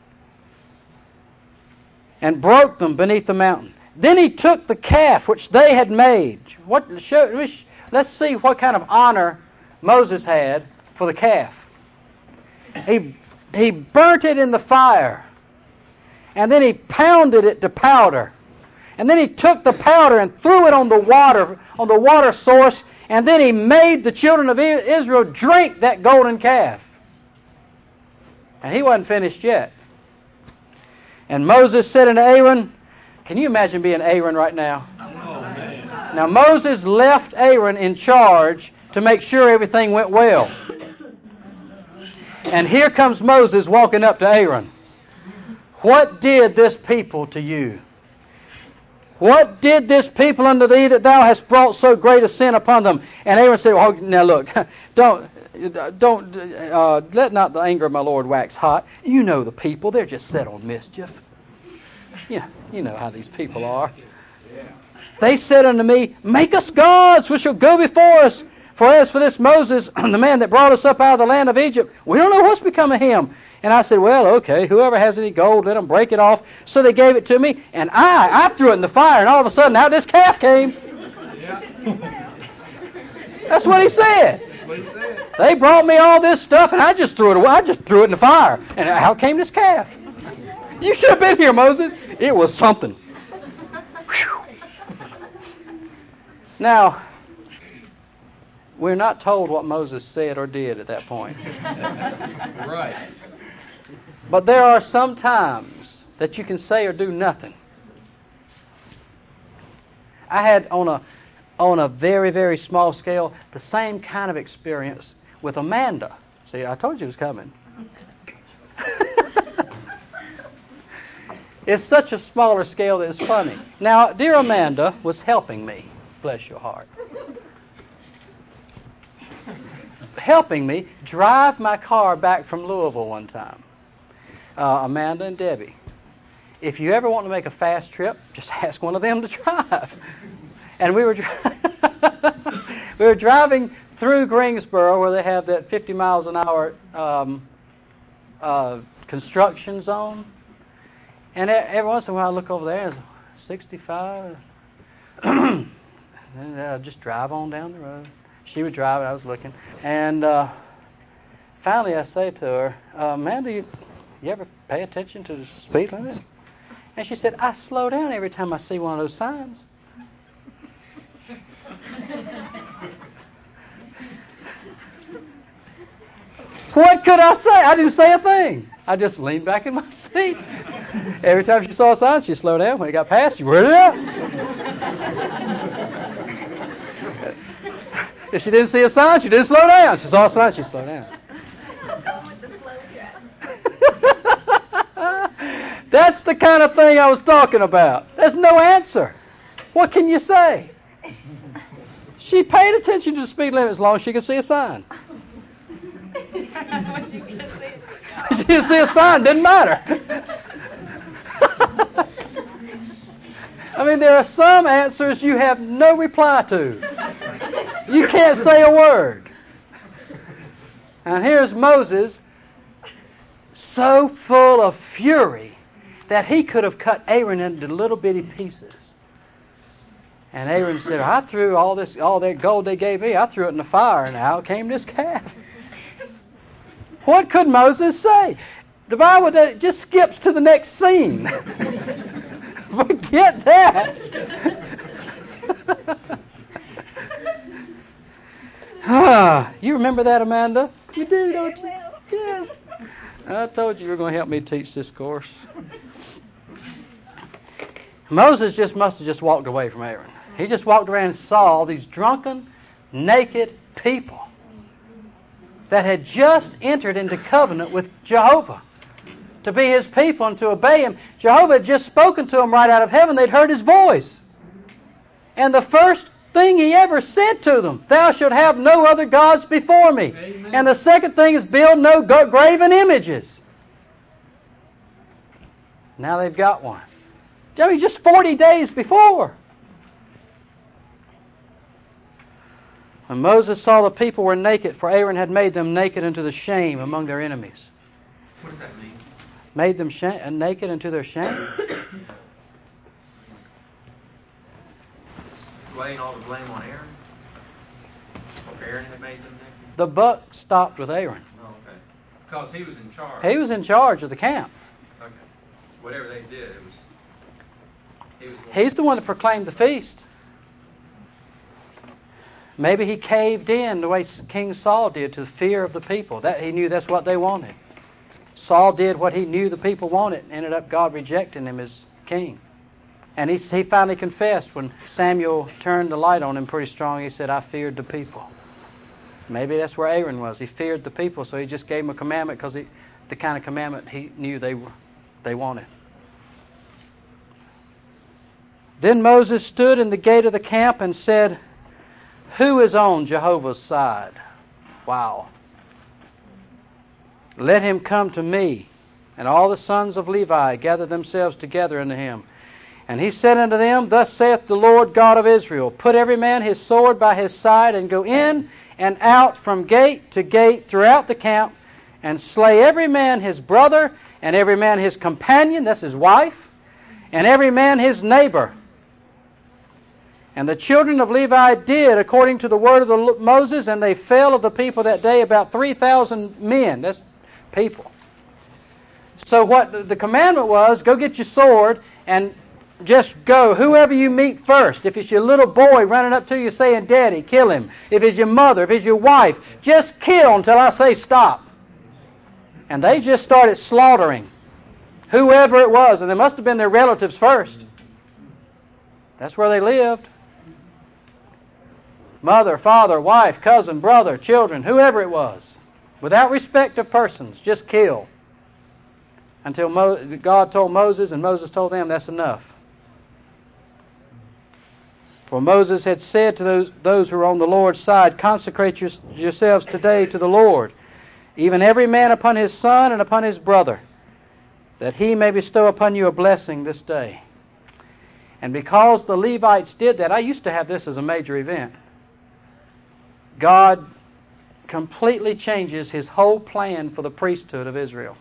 And broke them beneath the mountain. Then he took the calf which they had made. What? Show, let's see what kind of honor Moses had for the calf. He, he burnt it in the fire. And then he pounded it to powder. And then he took the powder and threw it on the water, on the water source, and then he made the children of Israel drink that golden calf. And he wasn't finished yet. And Moses said unto Aaron, can you imagine being Aaron right now? Oh, now Moses left Aaron in charge to make sure everything went well. And here comes Moses walking up to Aaron. What did this people to you? What did this people unto thee that thou hast brought so great a sin upon them? And Aaron said, oh, now look, don't, don't, uh, let not the anger of my Lord wax hot. You know the people, they're just set on mischief. Yeah, you know how these people are. They said unto me, make us gods which shall go before us. For as for this Moses, the man that brought us up out of the land of Egypt, we don't know what's become of him. And I said, well, okay, whoever has any gold, let them break it off. So they gave it to me, and I, I threw it in the fire, and all of a sudden, out this calf came. That's what he said. That's what he said. They brought me all this stuff, and I just threw it away. I just threw it in the fire. And out came this calf. You should have been here, Moses. It was something. Whew. Now, we're not told what Moses said or did at that point. Right. But there are some times that you can say or do nothing. I had on a on a very, very small scale the same kind of experience with Amanda. See, I told you it was coming. It's such a smaller scale that it's funny. Now, dear Amanda was helping me. Bless your heart. Helping me drive my car back from Louisville one time. Uh, Amanda and Debbie. If you ever want to make a fast trip, just ask one of them to drive. And we were dri- we were driving through Greensboro, where they have that fifty miles an hour um, uh, construction zone. And every once in a while, I look over there, and it's sixty-five. And I'd just drive on down the road. She would drive, and I was looking. And uh, finally, I say to her, uh, Amanda, you, you ever pay attention to the speed limit? And she said, I slow down every time I see one of those signs. What could I say? I didn't say a thing. I just leaned back in my seat. Every time she saw a sign, she'd slow down. When it got past, she whirled it up. If she didn't see a sign, she didn't slow down. She saw a sign, she slowed down. That's the kind of thing I was talking about. There's no answer. What can you say? She paid attention to the speed limit as long as she could see a sign. She didn't see a sign, didn't matter. I mean, there are some answers you have no reply to. You can't say a word. And here's Moses, so full of fury that he could have cut Aaron into little bitty pieces. And Aaron said, I threw all this, all that gold they gave me, I threw it in the fire, and out came this calf. What could Moses say? The Bible just skips to the next scene. Forget that. Ah, you remember that, Amanda? You do, don't you? Yes. I told you you were going to help me teach this course. Moses just must have just walked away from Aaron. He just walked around and saw all these drunken, naked people that had just entered into covenant with Jehovah to be His people and to obey Him. Jehovah had just spoken to them right out of heaven. They'd heard His voice. And the first thing He ever said to them, thou shalt have no other gods before me. Amen. And the second thing is build no graven images. Now they've got one. I mean, just forty days before. When Moses saw the people were naked, for Aaron had made them naked unto the shame among their enemies. What does that mean? Made them sh- naked unto their shame. Laying all the blame on Aaron? Or Aaron had made them naked? The buck stopped with Aaron. Oh, okay. Because he was in charge. He was in charge of the camp. Okay. Whatever they did, it was... He was the He's the one that proclaimed the feast. Maybe he caved in the way King Saul did to the fear of the people. That he knew that's what they wanted. Saul did what he knew the people wanted, and ended up God rejecting him as king. And he, he finally confessed when Samuel turned the light on him pretty strong. He said, I feared the people. Maybe that's where Aaron was. He feared the people, so he just gave them a commandment because the kind of commandment he knew they were, they wanted. Then Moses stood in the gate of the camp and said, who is on Jehovah's side? Wow. Let him come to me. And all the sons of Levi gathered themselves together unto him. And he said unto them, thus saith the Lord God of Israel, put every man his sword by his side, and go in and out from gate to gate throughout the camp, and slay every man his brother, and every man his companion, that's his wife, and every man his neighbor. And the children of Levi did according to the word of the Moses, and they fell of the people that day about three thousand men. That's people. So what the commandment was, go get your sword and just go. Whoever you meet first. If it's your little boy running up to you saying, Daddy, kill him. If it's your mother, if it's your wife, just kill until I say stop. And they just started slaughtering whoever it was. And they must have been their relatives first. That's where they lived. Mother, father, wife, cousin, brother, children, whoever it was. Without respect of persons, just kill. Until Mo- God told Moses, and Moses told them, that's enough. For Moses had said to those, those who are on the Lord's side, consecrate your, yourselves today to the Lord, even every man upon his son and upon his brother, that he may bestow upon you a blessing this day. And because the Levites did that, I used to have this as a major event. God completely changes His whole plan for the priesthood of Israel.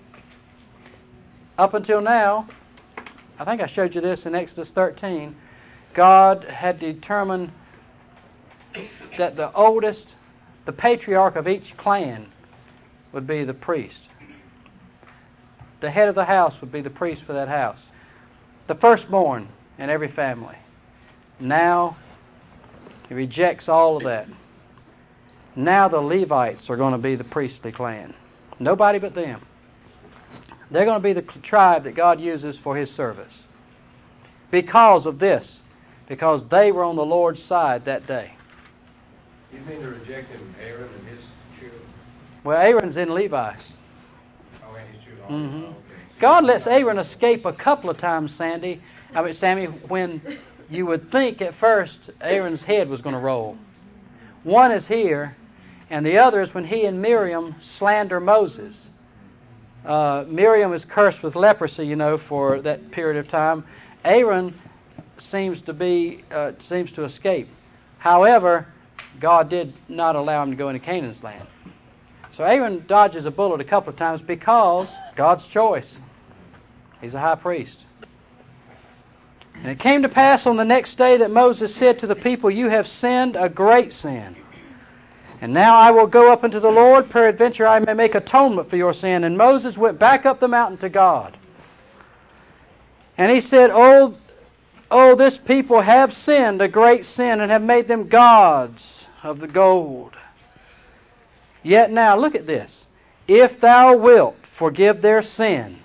Up until now, I think I showed you this in Exodus thirteen, God had determined that the oldest, the patriarch of each clan would be the priest. The head of the house would be the priest for that house. The firstborn in every family. Now, He rejects all of that. Now the Levites are going to be the priestly clan. Nobody but them. They're going to be the tribe that God uses for His service. Because of this. Because they were on the Lord's side that day. You mean they're rejecting Aaron and his children? Well, Aaron's in Levi. Oh, and his children. Mm-hmm. Oh, okay. God lets Aaron escape a couple of times, Sandy. I mean, Sammy, when you would think at first Aaron's head was going to roll. One is here, and the other is when he and Miriam slander Moses. Uh, Miriam is cursed with leprosy, you know, for that period of time. Aaron seems to be uh, seems to escape. However, God did not allow him to go into Canaan's land. So Aaron dodges a bullet a couple of times because God's choice. He's a high priest. And it came to pass on the next day that Moses said to the people, you have sinned a great sin. And now I will go up unto the Lord, peradventure I may make atonement for your sin. And Moses went back up the mountain to God. And he said, Oh, oh, this people have sinned a great sin, and have made them gods of the gold. Yet now, look at this. If thou wilt forgive their sin.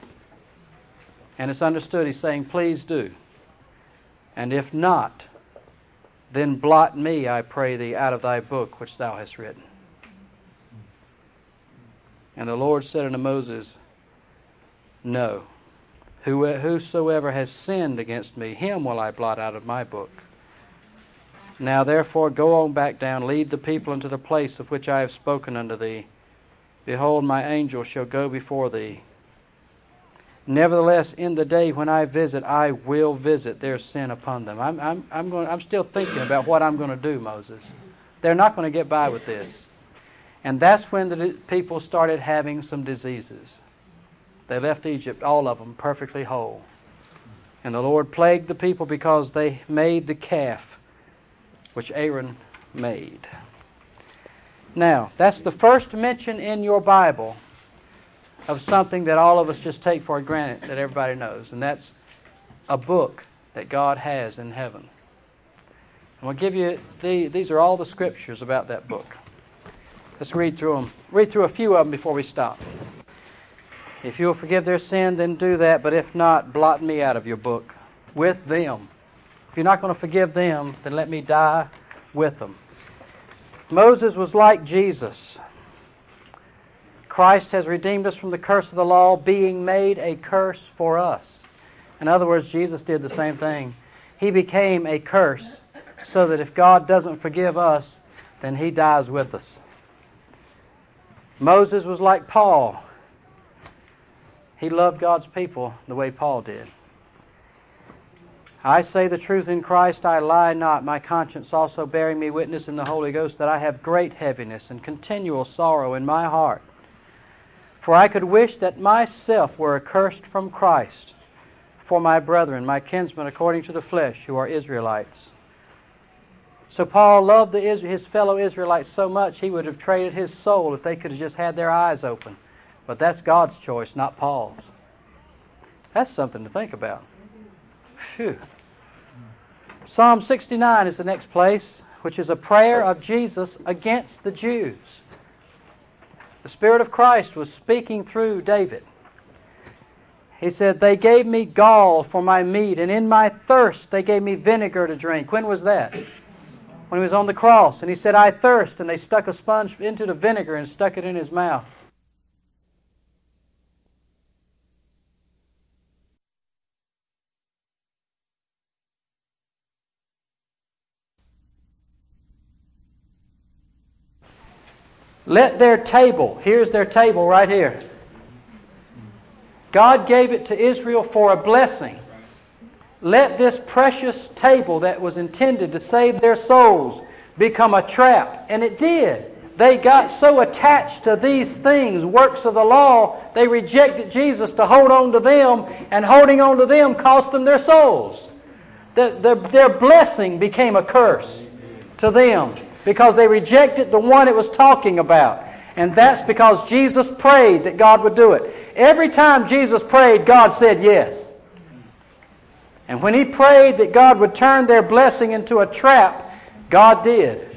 And it's understood he's saying, please do. And if not, then blot me, I pray thee, out of thy book which thou hast written. And the Lord said unto Moses, No, whosoever has sinned against me, him will I blot out of my book. Now therefore go on back down, lead the people into the place of which I have spoken unto thee. Behold, my angel shall go before thee. Nevertheless, in the day when I visit, I will visit their sin upon them. I'm, I'm, I'm, going, I'm still thinking about what I'm going to do, Moses. They're not going to get by with this. And that's when the people started having some diseases. They left Egypt, all of them, perfectly whole. And the Lord plagued the people because they made the calf which Aaron made. Now, that's the first mention in your Bible of something that all of us just take for granted that everybody knows, and that's a book that God has in heaven. I'm going to give you, the, these are all the scriptures about that book. Let's read through them. Read through a few of them before we stop. If you will forgive their sin, then do that, but if not, blot me out of your book with them. If you're not going to forgive them, then let me die with them. Moses was like Jesus. Christ has redeemed us from the curse of the law, being made a curse for us. In other words, Jesus did the same thing. He became a curse so that if God doesn't forgive us, then He dies with us. Moses was like Paul. He loved God's people the way Paul did. I say the truth in Christ, I lie not, my conscience also bearing me witness in the Holy Ghost that I have great heaviness and continual sorrow in my heart. For I could wish that myself were accursed from Christ for my brethren, my kinsmen according to the flesh, who are Israelites. So Paul loved the, his fellow Israelites so much he would have traded his soul if they could have just had their eyes open. But that's God's choice, not Paul's. That's something to think about. Phew. Psalm sixty-nine is the next place, which is a prayer of Jesus against the Jews. The Spirit of Christ was speaking through David. He said, they gave me gall for my meat, and in my thirst they gave me vinegar to drink. When was that? When he was on the cross. And he said, I thirst, and they stuck a sponge into the vinegar and stuck it in his mouth. Let their table, here's their table right here. God gave it to Israel for a blessing. Let this precious table that was intended to save their souls become a trap. And it did. They got so attached to these things, works of the law, they rejected Jesus to hold on to them, and holding on to them cost them their souls. The, the, their blessing became a curse to them, because they rejected the one it was talking about. And that's because Jesus prayed that God would do it. Every time Jesus prayed, God said yes. And when He prayed that God would turn their blessing into a trap, God did.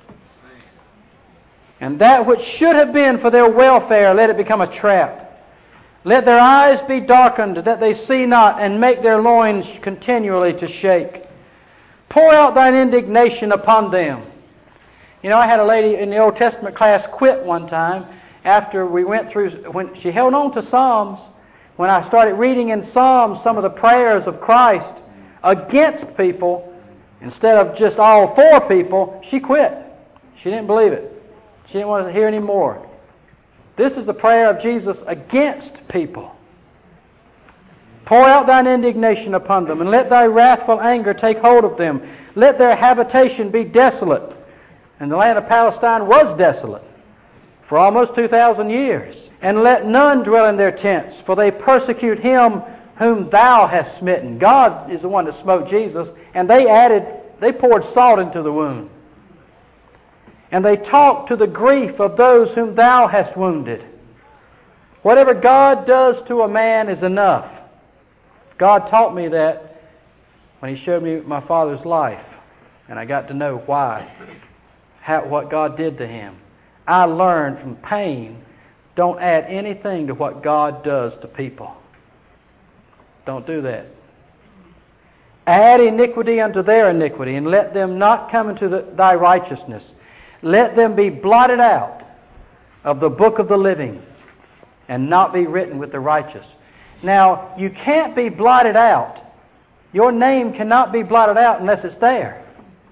And that which should have been for their welfare, let it become a trap. Let their eyes be darkened, that they see not, and make their loins continually to shake. Pour out thine indignation upon them. You know, I had a lady in the Old Testament class quit one time after we went through, when she held on to Psalms. When I started reading in Psalms some of the prayers of Christ against people, instead of just all for people, she quit. She didn't believe it. She didn't want to hear any more. This is a prayer of Jesus against people. Pour out thine indignation upon them, and let thy wrathful anger take hold of them. Let their habitation be desolate. And the land of Palestine was desolate for almost two thousand years. And let none dwell in their tents, for they persecute him whom thou hast smitten. God is the one that smote Jesus, and they added, they poured salt into the wound. And they talk to the grief of those whom thou hast wounded. Whatever God does to a man is enough. God taught me that when He showed me my father's life, and I got to know why. How, what God did to him. I learned from pain, don't add anything to what God does to people. Don't do that. Add iniquity unto their iniquity, and let them not come into the, thy righteousness. Let them be blotted out of the book of the living, and not be written with the righteous. Now, you can't be blotted out. Your name cannot be blotted out unless it's there.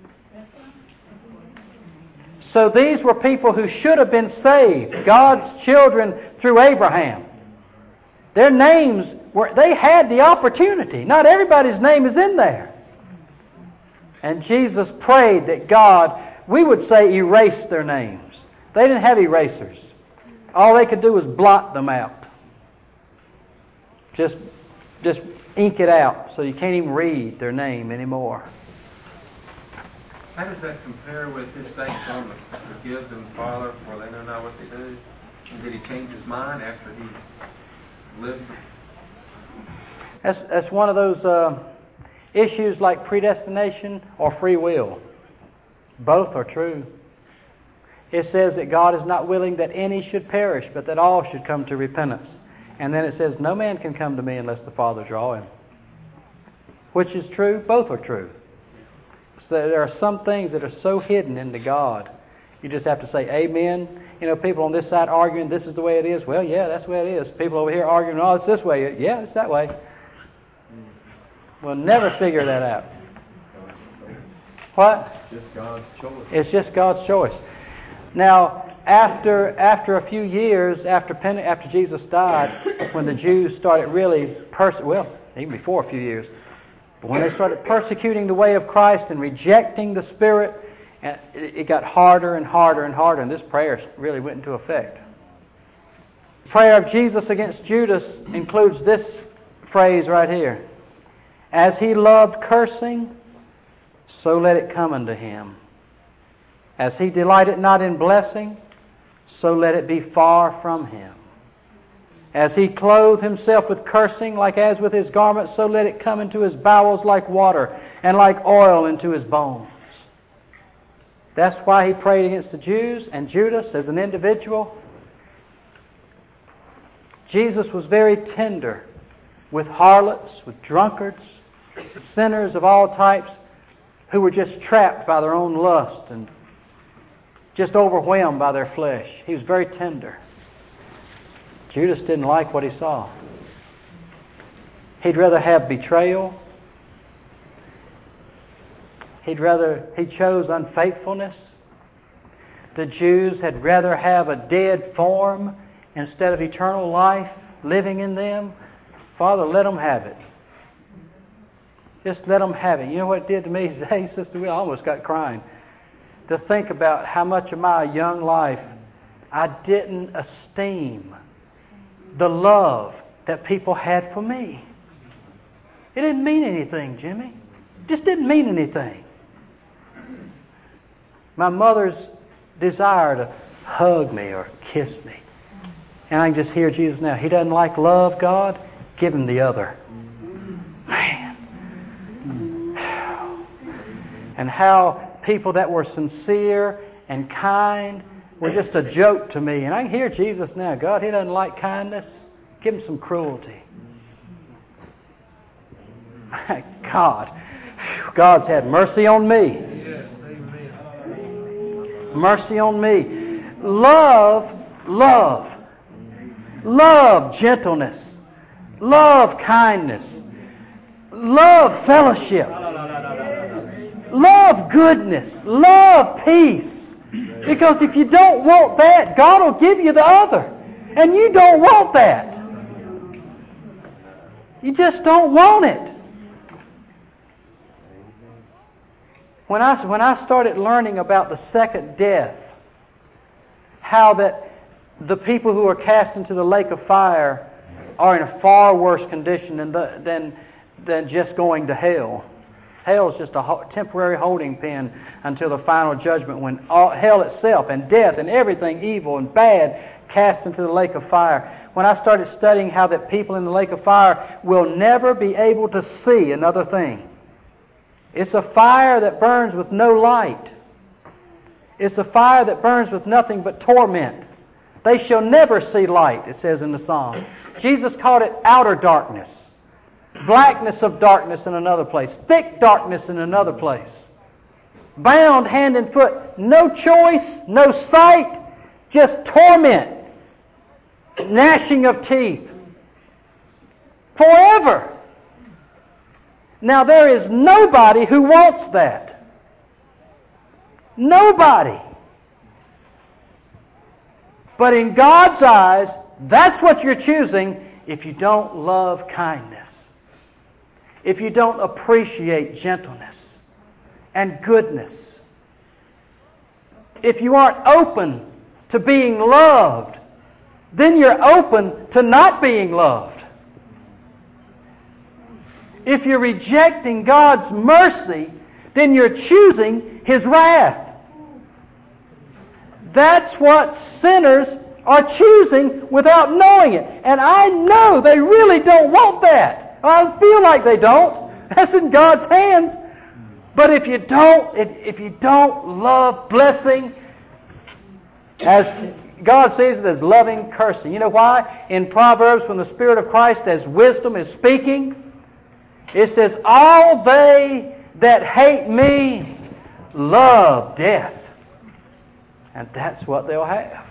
So these were people who should have been saved, God's children through Abraham. Their names were, they had the opportunity. Not everybody's name is in there. And Jesus prayed that God, we would say, erase their names. They didn't have erasers. All they could do was blot them out. Just, just ink it out so you can't even read their name anymore. How does that compare with his statement on the forgive them, Father, for they know not what they do? And did he change his mind after he lived? That's, that's one of those uh, issues like predestination or free will. Both are true. It says that God is not willing that any should perish, but that all should come to repentance. And then it says, no man can come to me unless the Father draw him. Which is true? Both are true. So there are some things that are so hidden into God. You just have to say amen. You know, people on this side arguing, this is the way it is. Well, yeah, that's the way it is. People over here arguing, oh, it's this way. Yeah, it's that way. We'll never figure that out. What? Just God's choice. It's just God's choice. Now, after after a few years, after Pente- after Jesus died, when the Jews started really, pers- well, even before a few years, but when they started persecuting the way of Christ and rejecting the Spirit, it got harder and harder and harder, and this prayer really went into effect. The prayer of Jesus against Judas includes this phrase right here. As he loved cursing, so let it come unto him. As he delighted not in blessing, so let it be far from him. As he clothed himself with cursing, like as with his garments, so let it come into his bowels like water, and like oil into his bones. That's why he prayed against the Jews and Judas as an individual. Jesus was very tender with harlots, with drunkards, sinners of all types, who were just trapped by their own lust and just overwhelmed by their flesh. He was very tender. Judas didn't like what he saw. He'd rather have betrayal. He'd rather, he chose unfaithfulness. The Jews had rather have a dead form instead of eternal life living in them. Father, let them have it. Just let them have it. You know what it did to me today, Sister Will? I almost got crying. To think about how much of my young life I didn't esteem the love that people had for me. It didn't mean anything, Jimmy. It just didn't mean anything. My mother's desire to hug me or kiss me. And I can just hear Jesus now. He doesn't like love, God. Give him the other. Man. And how people that were sincere and kind were just a joke to me. And I can hear Jesus now. God, he doesn't like kindness. Give him some cruelty. My God. God's had mercy on me. Mercy on me. Love, love. Love gentleness. Love kindness. Love fellowship. Love goodness. Love peace. Because if you don't want that, God will give you the other. And you don't want that. You just don't want it. When I, when I started learning about the second death, how that the people who are cast into the lake of fire are in a far worse condition than the, than, than just going to hell. Hell is just a ho- temporary holding pen until the final judgment, when all, hell itself and death and everything evil and bad cast into the lake of fire. When I started studying how that people in the lake of fire will never be able to see another thing. It's a fire that burns with no light. It's a fire that burns with nothing but torment. They shall never see light, it says in the Psalm. Jesus called it outer darkness. Blackness of darkness in another place. Thick darkness in another place. Bound hand and foot. No choice, no sight, just torment. Gnashing of teeth. Forever. Now there is nobody who wants that. Nobody. But in God's eyes, that's what you're choosing if you don't love kindness. If you don't appreciate gentleness and goodness. If you aren't open to being loved, then you're open to not being loved. If you're rejecting God's mercy, then you're choosing His wrath. That's what sinners are choosing without knowing it. And I know they really don't want that. I feel like they don't. That's in God's hands. But if you don't, if, if you don't love blessing, as God sees it as loving cursing. You know why? In Proverbs, when the Spirit of Christ as wisdom is speaking, it says, all they that hate me love death. And that's what they'll have.